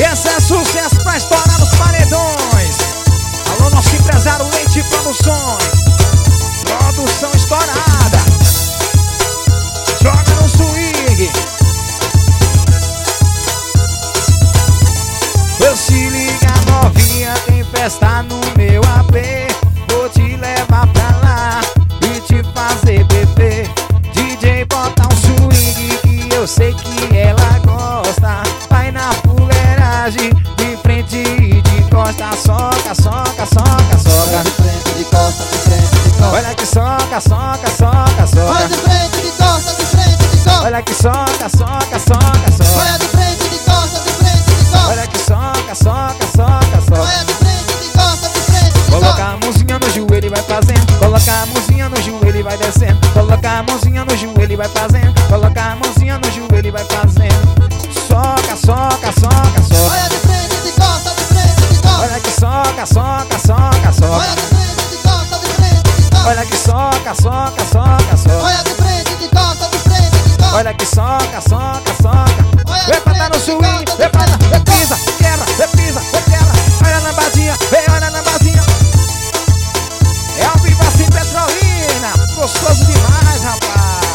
Esse é sucesso pra estourar nos paredões. Alô, nosso empresário Leite Produções. Produção estourada. Joga no swing. Eu se liga novinha, tem festa no meu AP. Vou te levar pra lá e te fazer beber. DJ bota um swing que eu sei que ela gosta. Vai na fuleiragem, de frente e de costa. Soca, soca, soca, soca. De frente, de costa, de frente, de costa. Olha que soca, soca, soca, soca. Olha de frente, de costa, de frente, de costa. Olha que soca, soca, soca, soca. Olha de frente, de costa, de frente, de costa. Olha que soca, soca, soca, soca. Olha de frente, de costa, de frente, de costa. Coloca a mãozinha no joelho e vai fazendo. Coloca a mãozinha no joelho e vai descendo. Coloca a mãozinha no joelho e vai fazendo. Coloca a mãozinha no joelho e vai fazendo. Soca, soca, soca, soca. Olha de frente, de costa, de frente, de costa. Olha que soca, soca, soca, soca. Olha de frente, de costa, de frente, de costa. Olha que soca, soca, soca, soca. Olha de frente, de costa, de frente, de costa. Olha que soca, soca, soca. Vem pra dar no swing, vem pra dar, repisa, quebra, repisa, quebra. Olha na basinha, vem, olha na basinha. É ao vivo assim, Petrolina. Gostoso demais, rapaz.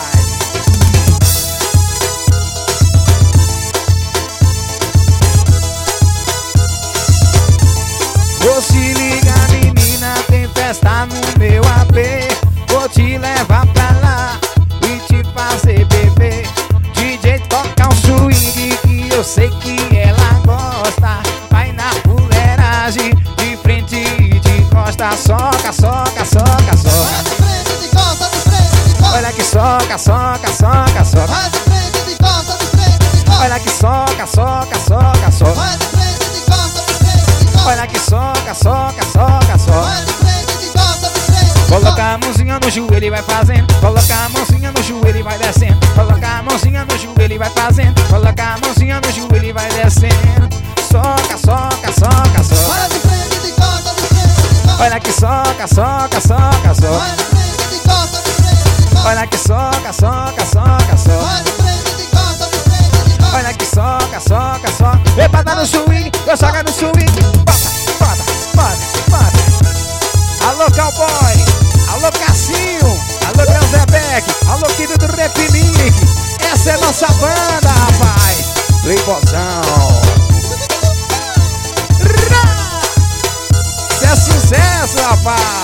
Vou se ligar, menina, tem festa no meu AP. Vou te levar pra lá e te fazer beber. DJ toca um swing que eu sei que ela gosta. Vai na fuleiragem, de frente e de costa. Soca, soca, soca, soca. Olha de frente, de costa, de frente, de costa. Olha que soca, soca, soca, soca. Olha de frente, de costa, de frente, de costa. Olha que soca, soca, soca, soca. Olha de frente, de costa, de frente, de costa. Olha que soca, soca, soca, soca. Olha de frente, de costa, de frente, de costa. Coloca a mãozinha no joelho e vai fazendo. Coloca a mãozinha no joelho e vai descendo. Coloca a mãozinha no joelho e vai fazendo. Coloca a mãozinha no joelho e vai descendo. Soca, soca, soca, soca. Olha de frente, de costa, de frente, de costa. Olha que soca, soca, soca, soca. Olha de frente, de costa, de frente, de costa. Olha que soca, soca, soca, soca. Olha de frente, de costa, de frente, de costa. Olha que soca, soca, soca. Vem pra dar no swing, eu soca no swing. Bota, bota, bota, bota. Alô, cowboy. Alô, Cassinho. Alô, Grauzebeck. Alô, Kid do Repinique. Essa é nossa banda, rapaz. Playboyzão. Isso é sucesso, rapaz.